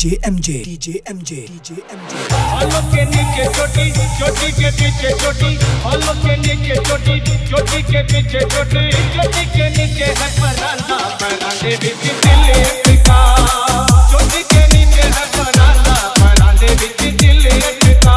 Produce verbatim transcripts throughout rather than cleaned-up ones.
DJ MJ DJ MJ DJ MJ. हॉलों के नीचे चोटी, चोटी के पीछे चोटी, हॉलों के नीचे चोटी, चोटी के पीछे चोटी, चोटी के नीचे है परांदा, परांदे बिच दिल का, चोटी के नीचे है परांदा, परांदे बिच दिल का।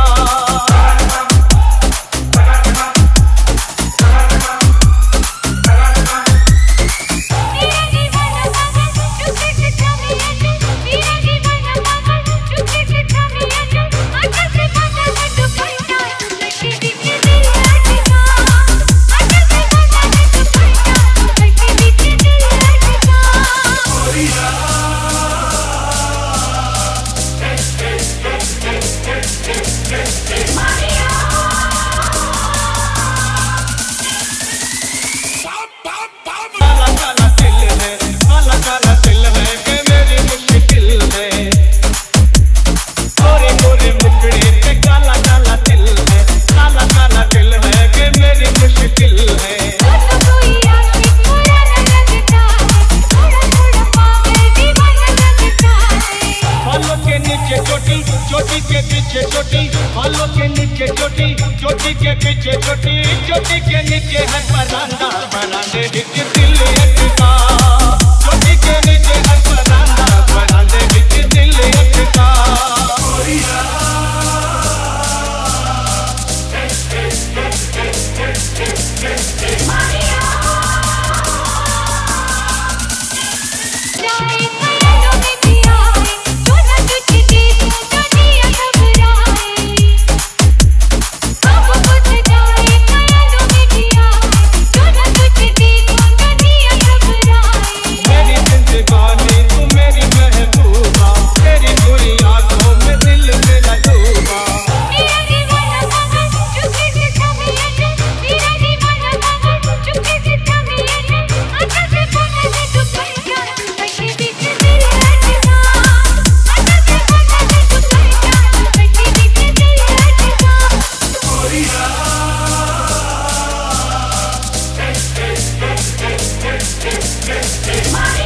चोटी के पीछे चोटी, हॉलों के नीचे चोटी, चोटी के पीछे चोटी, चोटी के नीचे है परांदा, परांदे बिच दिल का, चोटी के नीचे है परांदा, परांदे बिच दिल का।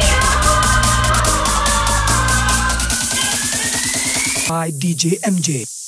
by D J M J।